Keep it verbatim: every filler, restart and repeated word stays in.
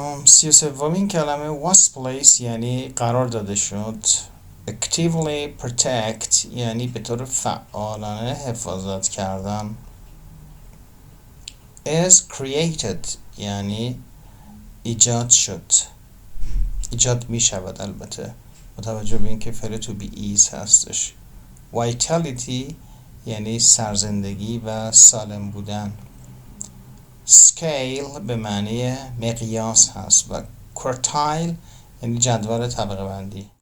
سی و سومین کلمه was placed یعنی قرار داده شد. actively protect یعنی به طور فعالانه حفاظت کردن. is created یعنی ایجاد شد، ایجاد می شود البته با توجه به اینکه فعل to be is هستش. vitality یعنی سرزندگی و سالم بودن. scale به معنی مقیاس هست و quartile یعنی جدول طبقه بندی.